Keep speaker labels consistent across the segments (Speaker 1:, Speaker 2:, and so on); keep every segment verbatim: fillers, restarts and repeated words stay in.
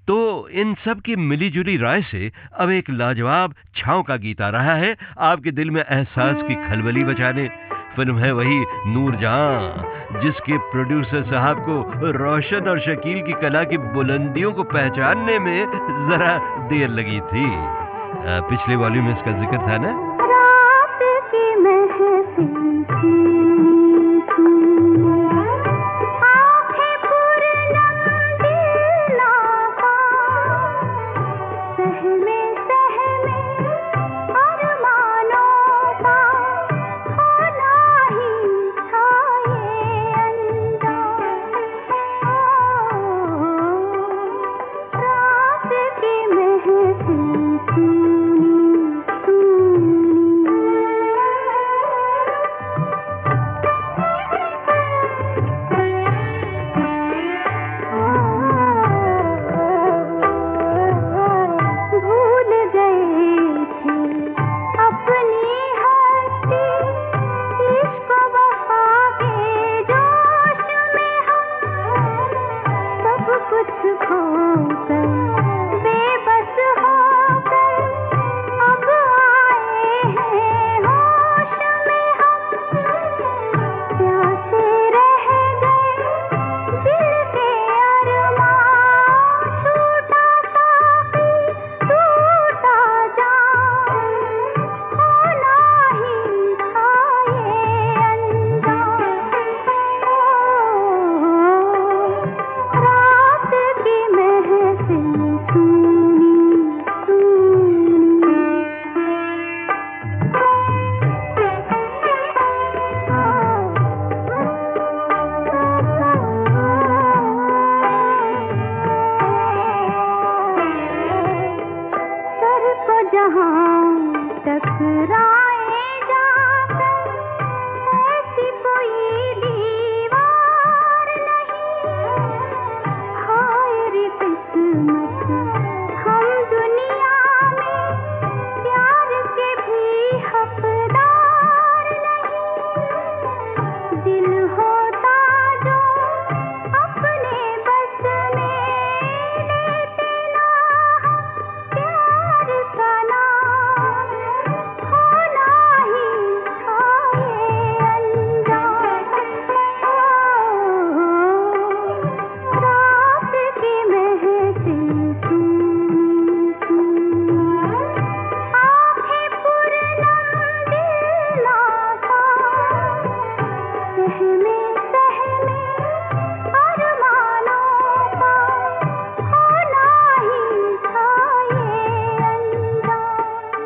Speaker 1: तो इन सब की मिली-जुली राय से अब एक लाजवाब छाँव का गीत आ रहा है आपके दिल में एहसास की खलबली मचाने। फिल्म है वही नूरजहां, जिसके प्रोड्यूसर साहब को रोशन और शकील की कला की बुलंदियों को पहचानने में जरा देर लगी थी। अ, पिछले वॉल्यूम में इसका जिक्र था ना।
Speaker 2: रात की महफिल सुनी सुनी, आँखें पुरनम दिल नापा, सहमे सहमे अरमानों का होना ही था ये अंजाम। रात की महफिल सुनी भूल गए थे अपनी हस्ती, इश्क वफा के जोश में हम सब कुछ खोकर बेबस होकर अब आए हैं होश में हम। प्यासे रह गए दिल के अरमान, छूटा साथी टूटा जाम, होना ही था ये अंजाम। रात की महफिल सुनी सुनी। सर को जहाँ टकराए जाकर, ऐसी कोई दीवार नहीं। हाय रे किस्मत, हम दुनिया में प्यार के भी हकदार नहीं। दिल होता जो अपने बस में, लेते ना प्यार का नाम, होना ही था ये अंजाम। रात की महफिल सुनी सुनी, आँखें पुरनम दिल नापा, सहमे सहमे अरमानों का होना ही था ये अंजाम।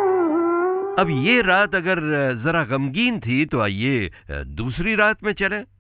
Speaker 1: अब ये रात अगर जरा गमगीन थी तो आइए दूसरी रात में चलें।